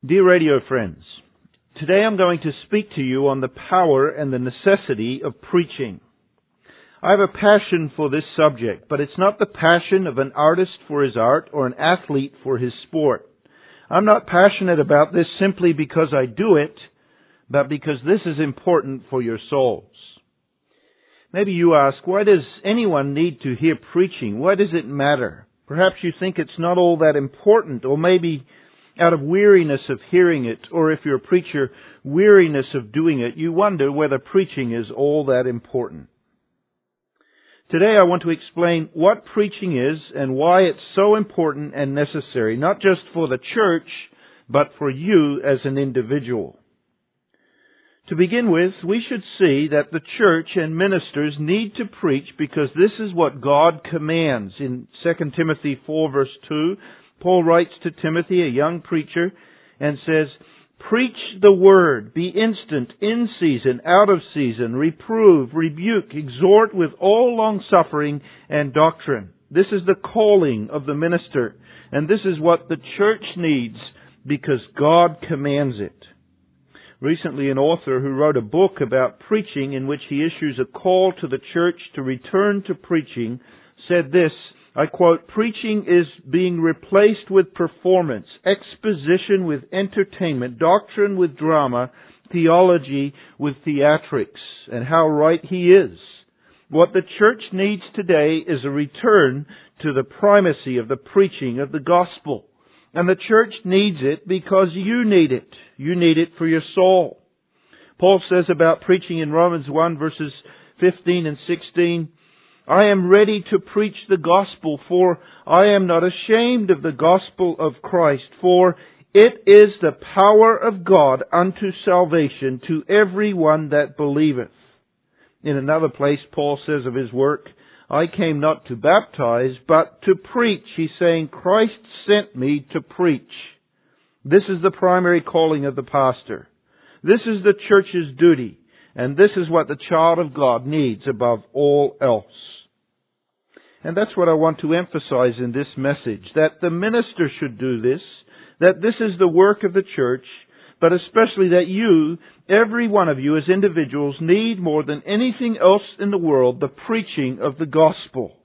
Dear radio friends, today I'm going to speak to you on the power and the necessity of preaching. I have a passion for this subject, but it's not the passion of an artist for his art or an athlete for his sport. I'm not passionate about this simply because I do it, but because this is important for your souls. Maybe you ask, why does anyone need to hear preaching? Why does it matter? Perhaps you think it's not all that important, or maybe out of weariness of hearing it, or if you're a preacher, weariness of doing it, you wonder whether preaching is all that important. Today I want to explain what preaching is and why it's so important and necessary, not just for the church, but for you as an individual. To begin with, we should see that the church and ministers need to preach because this is what God commands. In 2 Timothy 4 verse 2, Paul writes to Timothy, a young preacher, and says, "Preach the word, be instant, in season, out of season, reprove, rebuke, exhort with all long-suffering and doctrine." This is the calling of the minister, and this is what the church needs because God commands it. Recently, an author who wrote a book about preaching in which he issues a call to the church to return to preaching said this, I quote, "Preaching is being replaced with performance, exposition with entertainment, doctrine with drama, theology with theatrics." And how right he is. What the church needs today is a return to the primacy of the preaching of the gospel. And the church needs it because you need it. You need it for your soul. Paul says about preaching in Romans 1 verses 15 and 16, "I am ready to preach the gospel, for I am not ashamed of the gospel of Christ, for it is the power of God unto salvation to every one that believeth." In another place, Paul says of his work, "I came not to baptize, but to preach." He's saying, Christ sent me to preach. This is the primary calling of the pastor. This is the church's duty, and this is what the child of God needs above all else. And that's what I want to emphasize in this message, that the minister should do this, that this is the work of the church, but especially that you, every one of you as individuals, need more than anything else in the world the preaching of the gospel.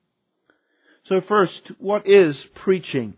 So first, what is preaching?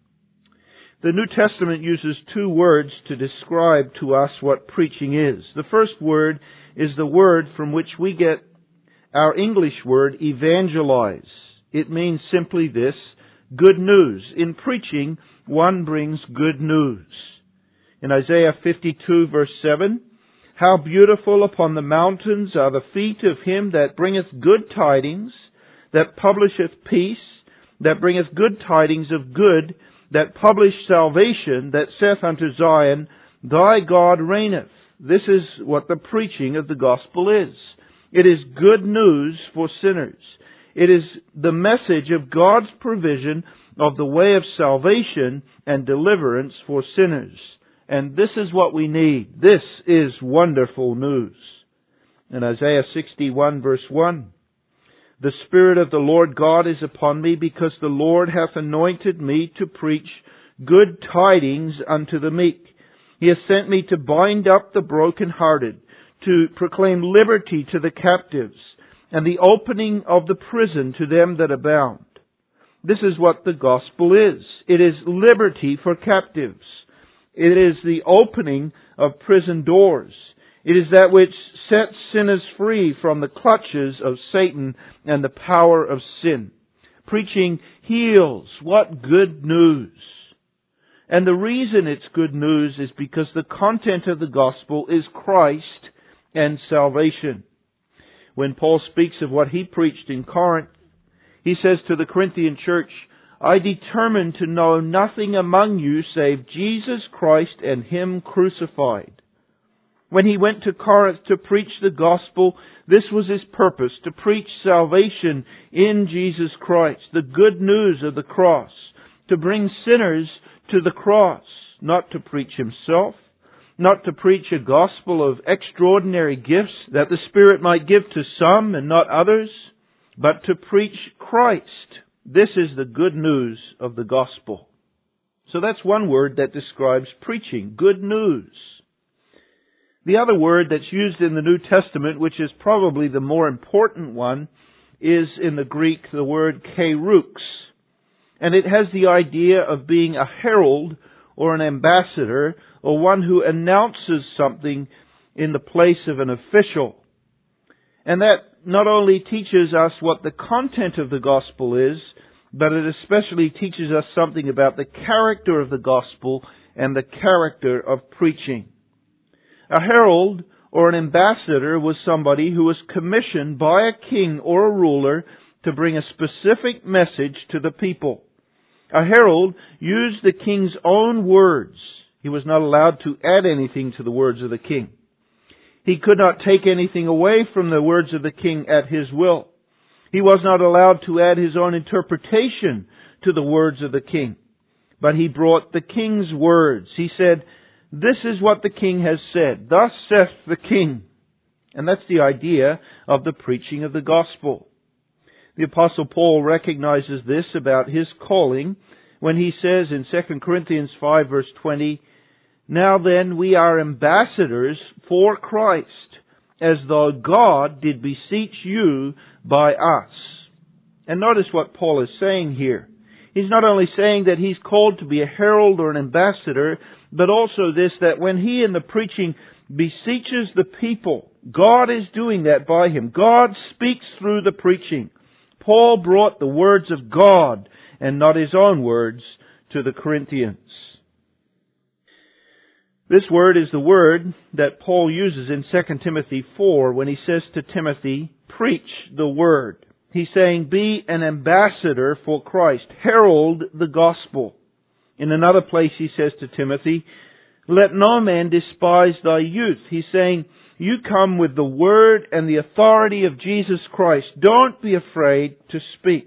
The New Testament uses two words to describe to us what preaching is. The first word is the word from which we get our English word, evangelize. It means simply this, good news. In preaching, one brings good news. In Isaiah 52 verse 7, "How beautiful upon the mountains are the feet of him that bringeth good tidings, that publisheth peace, that bringeth good tidings of good, that publish salvation, that saith unto Zion, Thy God reigneth." This is what the preaching of the gospel is. It is good news for sinners. It is the message of God's provision of the way of salvation and deliverance for sinners. And this is what we need. This is wonderful news. In Isaiah 61 verse 1, "The Spirit of the Lord God is upon me, because the Lord hath anointed me to preach good tidings unto the meek. He hath sent me to bind up the brokenhearted, to proclaim liberty to the captives, and the opening of the prison to them that are bound." This is what the gospel is. It is liberty for captives. It is the opening of prison doors. It is that which sets sinners free from the clutches of Satan and the power of sin. Preaching heals. What good news! And the reason it's good news is because the content of the gospel is Christ and salvation. When Paul speaks of what he preached in Corinth, he says to the Corinthian church, "I determined to know nothing among you save Jesus Christ and Him crucified." When he went to Corinth to preach the gospel, this was his purpose, to preach salvation in Jesus Christ, the good news of the cross, to bring sinners to the cross, not to preach himself, not to preach a gospel of extraordinary gifts that the Spirit might give to some and not others, but to preach Christ. This is the good news of the gospel. So that's one word that describes preaching, good news. The other word that's used in the New Testament, which is probably the more important one, is in the Greek the word kerux. And it has the idea of being a herald or an ambassador or one who announces something in the place of an official. And that not only teaches us what the content of the gospel is, but it especially teaches us something about the character of the gospel and the character of preaching. A herald or an ambassador was somebody who was commissioned by a king or a ruler to bring a specific message to the people. A herald used the king's own words. He was not allowed to add anything to the words of the king. He could not take anything away from the words of the king at his will. He was not allowed to add his own interpretation to the words of the king. But he brought the king's words. He said, "This is what the king has said. Thus saith the king." And that's the idea of the preaching of the gospel. The Apostle Paul recognizes this about his calling when he says in 2 Corinthians 5 verse 20, "Now then we are ambassadors for Christ, as though God did beseech you by us." And notice what Paul is saying here. He's not only saying that he's called to be a herald or an ambassador, but also this, that when he in the preaching beseeches the people, God is doing that by him. God speaks through the preaching. Paul brought the words of God and not his own words to the Corinthians. This word is the word that Paul uses in 2 Timothy 4 when he says to Timothy, "Preach the word." He's saying, be an ambassador for Christ. Herald the gospel. In another place he says to Timothy, "Let no man despise thy youth." He's saying, you come with the word and the authority of Jesus Christ. Don't be afraid to speak.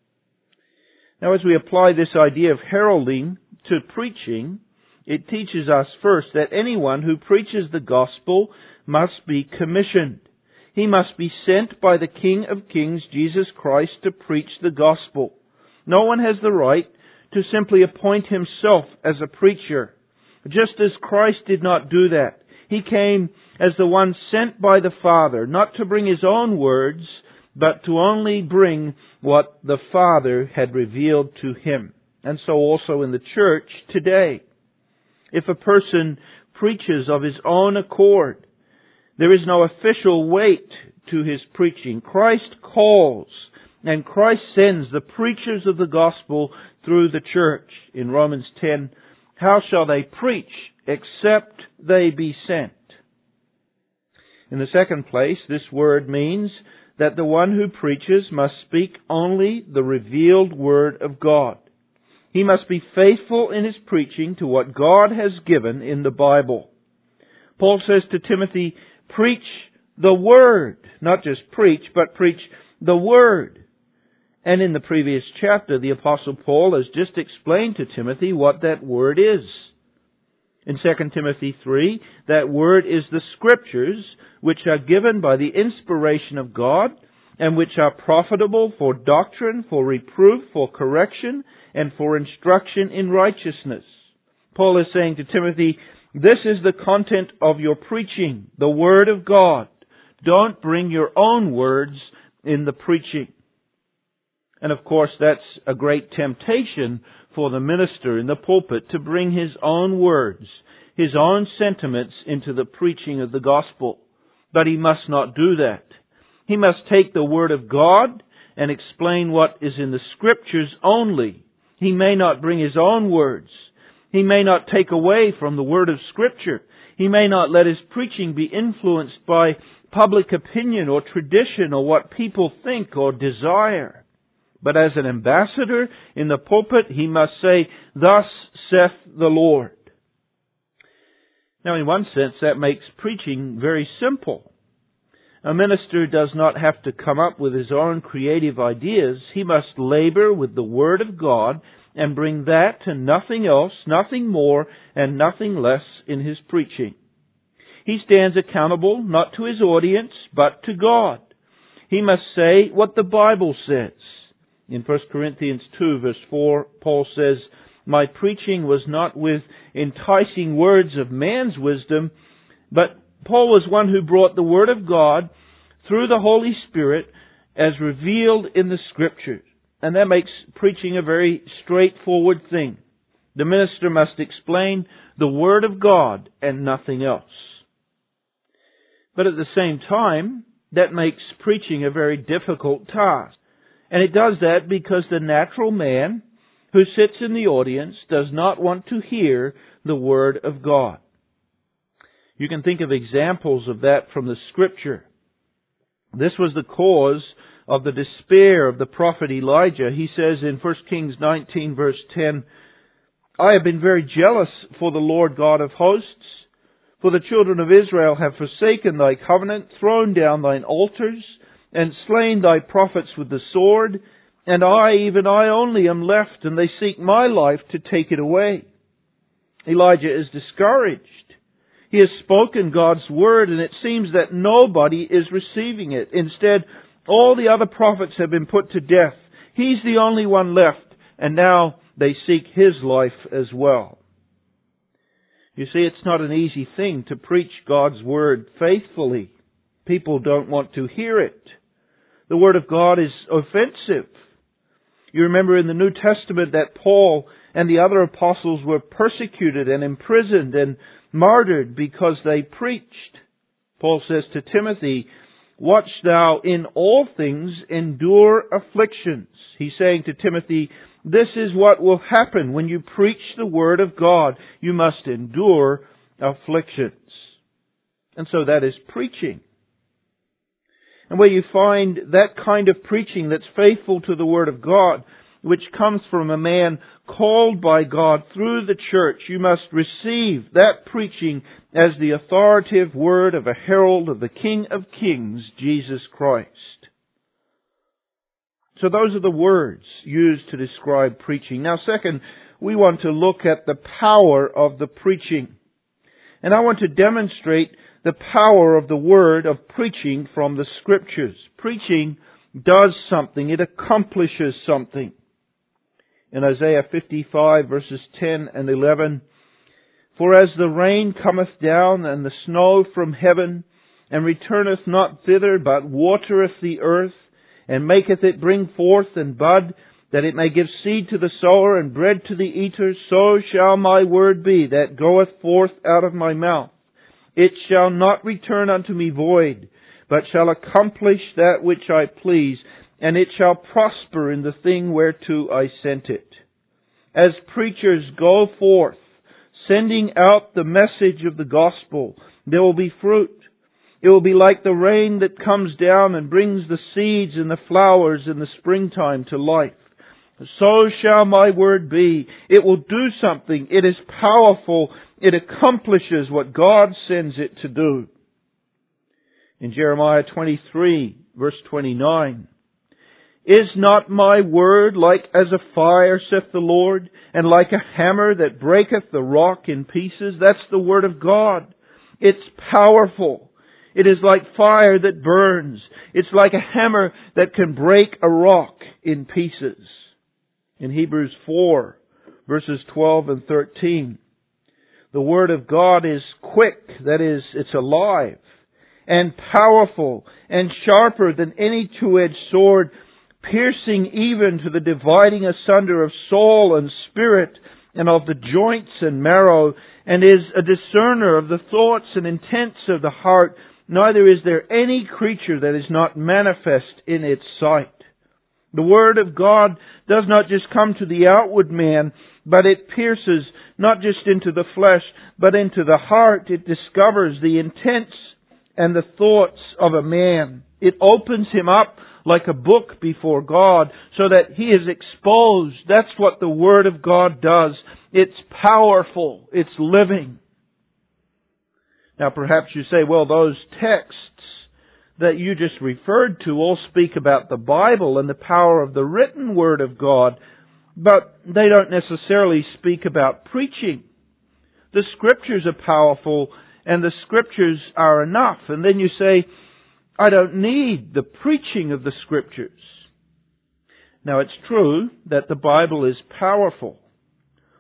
Now, as we apply this idea of heralding to preaching, it teaches us first that anyone who preaches the gospel must be commissioned. He must be sent by the King of Kings, Jesus Christ, to preach the gospel. No one has the right to simply appoint himself as a preacher, just as Christ did not do that. He came as the one sent by the Father, not to bring his own words, but to only bring what the Father had revealed to him. And so also in the church today. If a person preaches of his own accord, there is no official weight to his preaching. Christ calls, and Christ sends the preachers of the gospel through the church. In Romans 10, how shall they preach except they be sent? In the second place, this word means that the one who preaches must speak only the revealed word of God. He must be faithful in his preaching to what God has given in the Bible. Paul says to Timothy, preach the word. Not just preach, but preach the word. And in the previous chapter, the Apostle Paul has just explained to Timothy what that word is. In 2 Timothy 3, that word is the Scriptures, which are given by the inspiration of God, and which are profitable for doctrine, for reproof, for correction, and for instruction in righteousness. Paul is saying to Timothy, this is the content of your preaching, the Word of God. Don't bring your own words in the preaching. And of course, that's a great temptation for the minister in the pulpit to bring his own words, his own sentiments into the preaching of the gospel. But he must not do that. He must take the Word of God and explain what is in the Scriptures only. He may not bring his own words. He may not take away from the Word of Scripture. He may not let his preaching be influenced by public opinion or tradition or what people think or desire. But as an ambassador in the pulpit, he must say, thus saith the Lord. Now, in one sense, that makes preaching very simple. A minister does not have to come up with his own creative ideas. He must labor with the Word of God and bring that to nothing else, nothing more, and nothing less in his preaching. He stands accountable not to his audience, but to God. He must say what the Bible says. In 1 Corinthians 2 verse 4, Paul says, My preaching was not with enticing words of man's wisdom, but Paul was one who brought the Word of God through the Holy Spirit as revealed in the Scriptures. And that makes preaching a very straightforward thing. The minister must explain the Word of God and nothing else. But at the same time, that makes preaching a very difficult task. And it does that because the natural man who sits in the audience does not want to hear the Word of God. You can think of examples of that from the Scripture. This was the cause of the despair of the prophet Elijah. He says in 1 Kings 19 verse 10, I have been very jealous for the Lord God of hosts, for the children of Israel have forsaken thy covenant, thrown down thine altars, and slain thy prophets with the sword, and I, even I only, am left, and they seek my life to take it away. Elijah is discouraged. He has spoken God's word, and it seems that nobody is receiving it. Instead, all the other prophets have been put to death. He's the only one left, and now they seek his life as well. You see, it's not an easy thing to preach God's word faithfully. People don't want to hear it. The Word of God is offensive. You remember in the New Testament that Paul and the other apostles were persecuted and imprisoned and martyred because they preached. Paul says to Timothy, watch thou in all things endure afflictions. He's saying to Timothy, this is what will happen when you preach the Word of God. You must endure afflictions. And so that is preaching. And where you find that kind of preaching that's faithful to the Word of God, which comes from a man called by God through the church, you must receive that preaching as the authoritative word of a herald of the King of Kings, Jesus Christ. So those are the words used to describe preaching. Now, second, we want to look at the power of the preaching. And I want to demonstrate the power of the word of preaching from the Scriptures. Preaching does something. It accomplishes something. In Isaiah 55 verses 10 and 11, for as the rain cometh down and the snow from heaven, and returneth not thither, but watereth the earth, and maketh it bring forth and bud, that it may give seed to the sower and bread to the eater, so shall my word be that goeth forth out of my mouth. It shall not return unto me void, but shall accomplish that which I please, and it shall prosper in the thing whereto I sent it. As preachers go forth, sending out the message of the gospel, there will be fruit. It will be like the rain that comes down and brings the seeds and the flowers in the springtime to life. So shall my word be. It will do something. It is powerful. It accomplishes what God sends it to do. In Jeremiah 23, verse 29, is not my word like as a fire, saith the Lord, and like a hammer that breaketh the rock in pieces? That's the word of God. It's powerful. It is like fire that burns. It's like a hammer that can break a rock in pieces. In Hebrews 4, verses 12 and 13, the Word of God is quick, that is, it's alive, and powerful, and sharper than any two-edged sword, piercing even to the dividing asunder of soul and spirit, and of the joints and marrow, and is a discerner of the thoughts and intents of the heart. Neither is there any creature that is not manifest in its sight. The Word of God does not just come to the outward man, but it pierces not just into the flesh, but into the heart. It discovers the intents and the thoughts of a man. It opens him up like a book before God so that he is exposed. That's what the Word of God does. It's powerful. It's living. Now perhaps you say, well, those texts that you just referred to all speak about the Bible and the power of the written Word of God, but they don't necessarily speak about preaching. The Scriptures are powerful and the Scriptures are enough. And then you say, I don't need the preaching of the Scriptures. Now it's true that the Bible is powerful.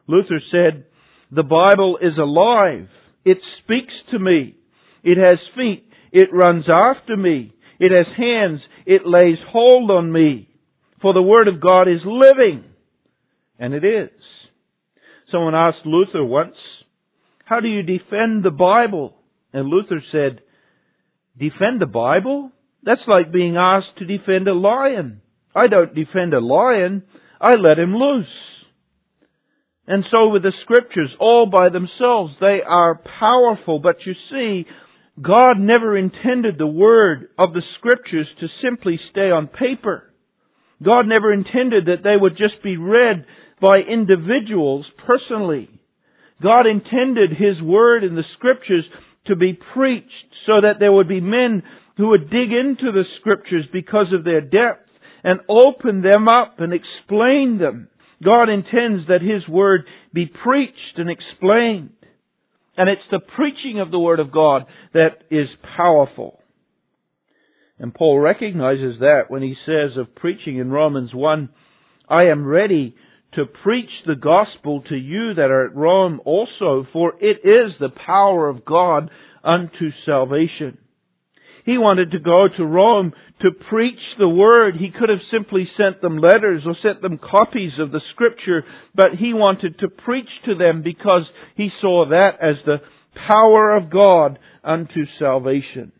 Luther said, "The Bible is alive. It speaks to me. It has feet. It runs after me. It has hands. It lays hold on me. For the Word of God is living." And it is. Someone asked Luther once, "How do you defend the Bible?" And Luther said, "Defend the Bible? That's like being asked to defend a lion. I don't defend a lion. I let him loose." And so with the Scriptures, all by themselves, they are powerful. But you see, God never intended the Word of the Scriptures to simply stay on paper. God never intended that they would just be read by individuals personally. God intended His Word in the Scriptures to be preached so that there would be men who would dig into the Scriptures because of their depth and open them up and explain them. God intends that His Word be preached and explained. And it's the preaching of the Word of God that is powerful. And Paul recognizes that when he says of preaching in Romans 1, "I am ready to preach the gospel to you that are at Rome also, for it is the power of God unto salvation." He wanted to go to Rome to preach the Word. He could have simply sent them letters or sent them copies of the Scripture, but he wanted to preach to them because he saw that as the power of God unto salvation.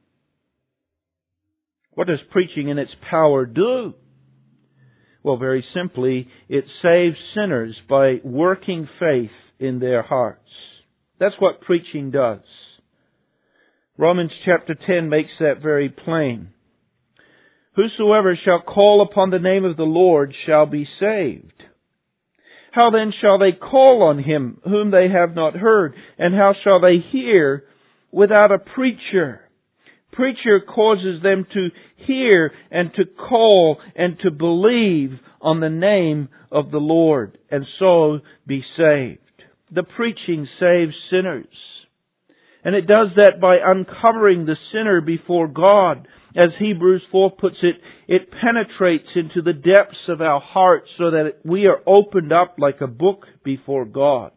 What does preaching in its power do? Well, very simply, it saves sinners by working faith in their hearts. That's what preaching does. Romans chapter 10 makes that very plain. "Whosoever shall call upon the name of the Lord shall be saved. How then shall they call on Him whom they have not heard? And how shall they hear without a preacher?" Preacher causes them to hear and to call and to believe on the name of the Lord and so be saved. The preaching saves sinners. And it does that by uncovering the sinner before God. As Hebrews 4 puts it, it penetrates into the depths of our hearts so that we are opened up like a book before God.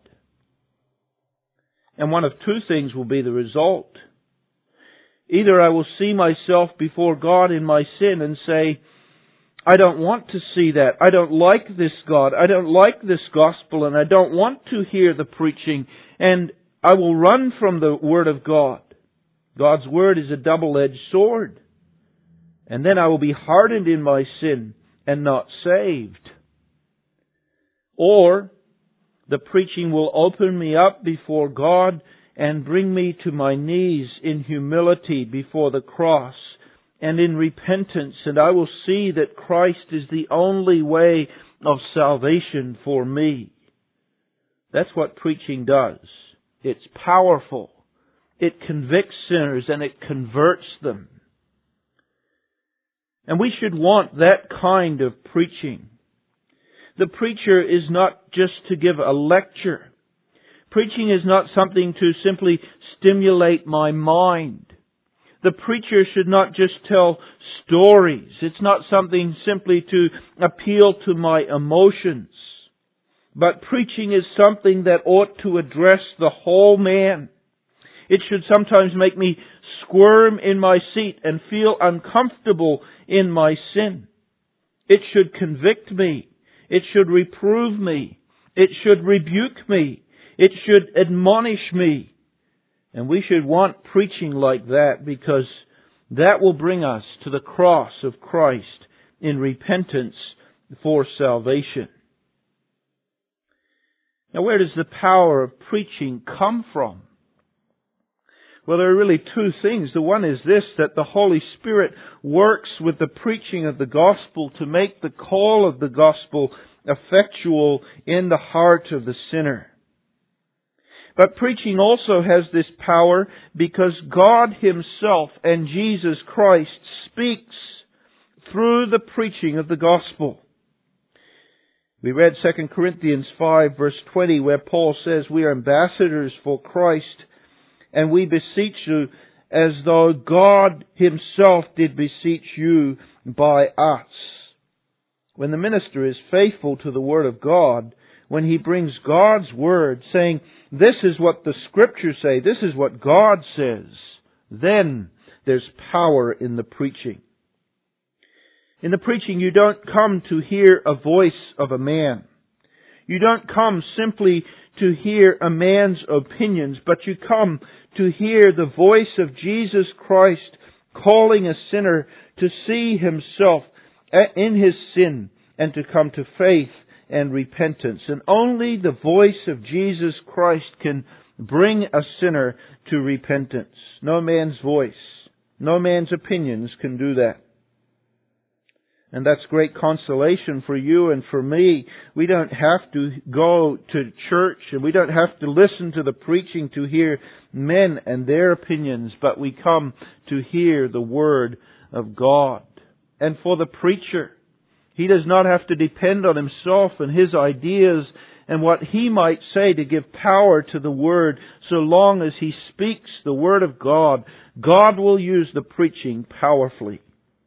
And one of two things will be the result. Either I will see myself before God in my sin and say, "I don't want to see that. I don't like this God. I don't like this gospel, and I don't want to hear the preaching." And I will run from the Word of God. God's Word is a double-edged sword. And then I will be hardened in my sin and not saved. Or the preaching will open me up before God and bring me to my knees in humility before the cross and in repentance, and I will see that Christ is the only way of salvation for me. That's what preaching does. It's powerful. It convicts sinners and it converts them. And we should want that kind of preaching. The preacher is not just to give a lecture. Preaching is not something to simply stimulate my mind. The preacher should not just tell stories. It's not something simply to appeal to my emotions. But preaching is something that ought to address the whole man. It should sometimes make me squirm in my seat and feel uncomfortable in my sin. It should convict me. It should reprove me. It should rebuke me. It should admonish me. And we should want preaching like that because that will bring us to the cross of Christ in repentance for salvation. Now, where does the power of preaching come from? Well, there are really two things. The one is this, that the Holy Spirit works with the preaching of the gospel to make the call of the gospel effectual in the heart of the sinner. But preaching also has this power because God Himself and Jesus Christ speaks through the preaching of the gospel. We read 2 Corinthians 5 verse 20 where Paul says, "We are ambassadors for Christ, and we beseech you as though God Himself did beseech you by us." When the minister is faithful to the Word of God, when he brings God's Word, saying, this is what the Scriptures say, this is what God says, then there's power in the preaching. In the preaching, you don't come to hear a voice of a man. You don't come simply to hear a man's opinions, but you come to hear the voice of Jesus Christ calling a sinner to see himself in his sin and to come to faith and repentance. And only the voice of Jesus Christ can bring a sinner to repentance. No man's voice, no man's opinions can do that. And that's great consolation for you and for me. We don't have to go to church and we don't have to listen to the preaching to hear men and their opinions, but we come to hear the Word of God. And for the preacher, he does not have to depend on himself and his ideas and what he might say to give power to the Word. So long as he speaks the Word of God, God will use the preaching powerfully.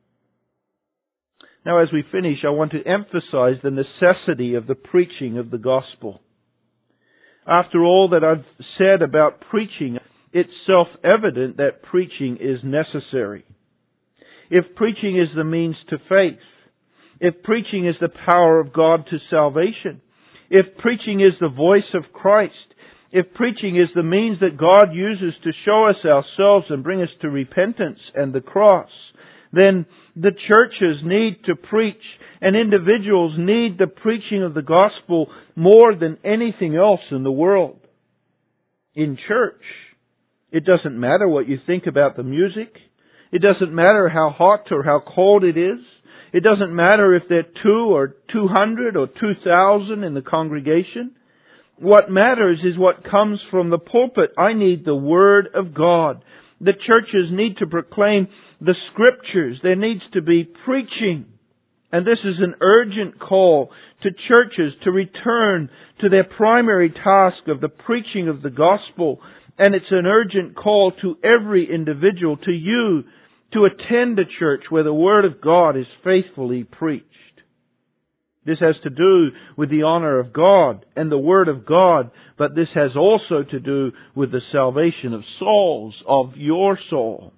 Now, as we finish, I want to emphasize the necessity of the preaching of the gospel. After all that I've said about preaching, it's self-evident that preaching is necessary. If preaching is the means to faith, if preaching is the power of God to salvation, if preaching is the voice of Christ, if preaching is the means that God uses to show us ourselves and bring us to repentance and the cross, then the churches need to preach and individuals need the preaching of the gospel more than anything else in the world. In church, it doesn't matter what you think about the music. It doesn't matter how hot or how cold it is. It doesn't matter if there are 2 or 200 or 2,000 in the congregation. What matters is what comes from the pulpit. I need the Word of God. The churches need to proclaim the Scriptures. There needs to be preaching. And this is an urgent call to churches to return to their primary task of the preaching of the gospel. And it's an urgent call to every individual, to you, to attend a church where the Word of God is faithfully preached. This has to do with the honor of God and the Word of God, but this has also to do with the salvation of souls, of your soul.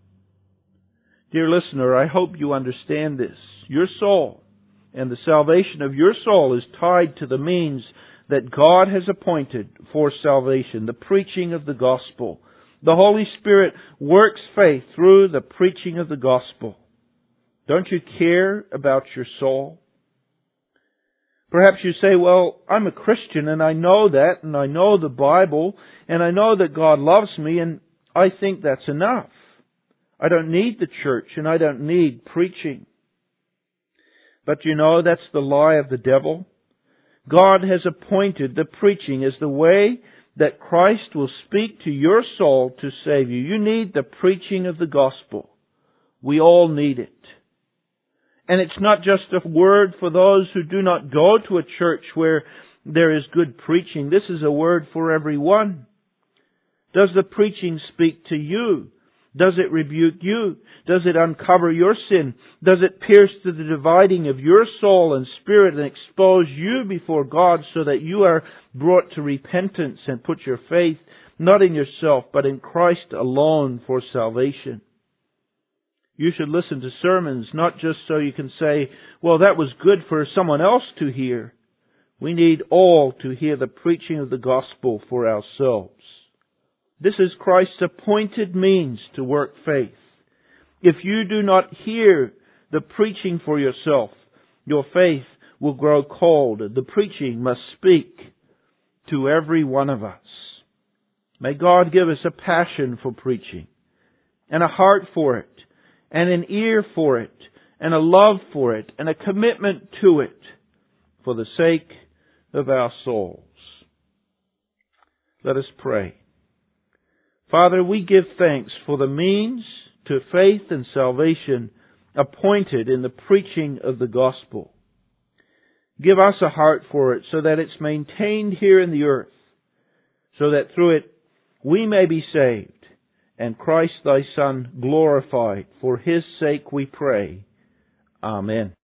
Dear listener, I hope you understand this. Your soul and the salvation of your soul is tied to the means that God has appointed for salvation, the preaching of the gospel. The Holy Spirit works faith through the preaching of the gospel. Don't you care about your soul? Perhaps you say, well, I'm a Christian and I know that and I know the Bible and I know that God loves me and I think that's enough. I don't need the church and I don't need preaching. But you know, that's the lie of the devil. God has appointed the preaching as the way that Christ will speak to your soul to save you. You need the preaching of the gospel. We all need it. And it's not just a word for those who do not go to a church where there is good preaching. This is a word for everyone. Does the preaching speak to you? Does it rebuke you? Does it uncover your sin? Does it pierce to the dividing of your soul and spirit and expose you before God so that you are brought to repentance and put your faith not in yourself but in Christ alone for salvation? You should listen to sermons not just so you can say, well, that was good for someone else to hear. We need all to hear the preaching of the gospel for ourselves. This is Christ's appointed means to work faith. If you do not hear the preaching for yourself, your faith will grow cold. The preaching must speak to every one of us. May God give us a passion for preaching and a heart for it and an ear for it and a love for it and a commitment to it for the sake of our souls. Let us pray. Father, we give thanks for the means to faith and salvation appointed in the preaching of the gospel. Give us a heart for it so that it's maintained here in the earth, so that through it we may be saved and Christ thy Son glorified. For His sake we pray. Amen.